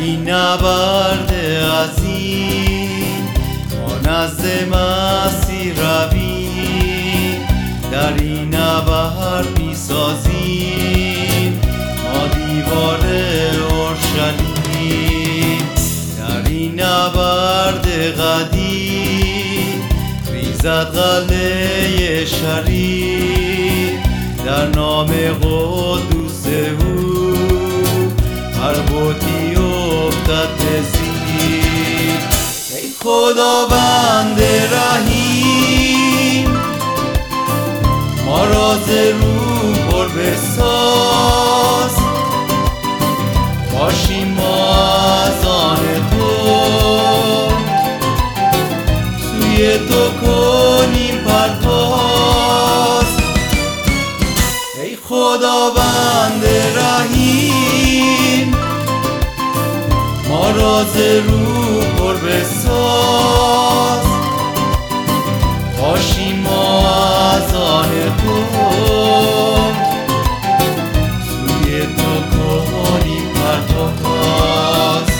این نبرد عظیم ما نزد مسیح رویم، در این نبرد میسازیم ما دیوار اورشلیم. در این نبرد قدیم ریزد قلعه شریر، در نام قدوس او هر بتی افتد به زیر. ای خداوند رحیم، ما را ز روح پر بساز، باشیم ما از آن تو، سوی تو کنیم پرواز. ای خداوند رحیم، ما را ز روح پر بساز، باشیم ما از آن تو، سوی تو کنیم پرواز.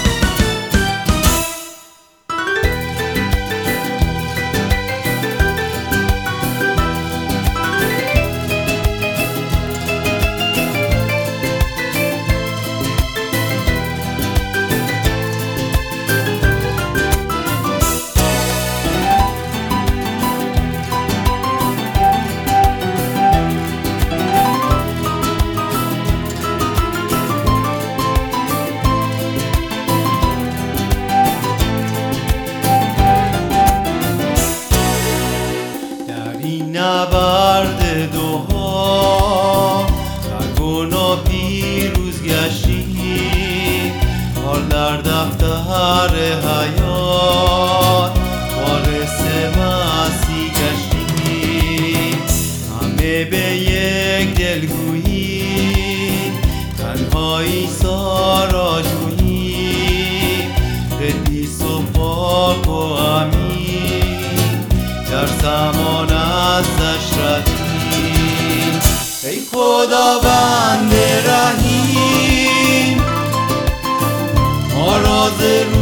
نبرد دوها در گناه پیروز گشتیم، حال در دفتر حیات وارث مسیح گشتیم. همه به یک دل گوییم تنها عیسی را جوییم، قدیس و پاک و امین در زمان ازش ردیم. ای خداوند رحیم، ما را ز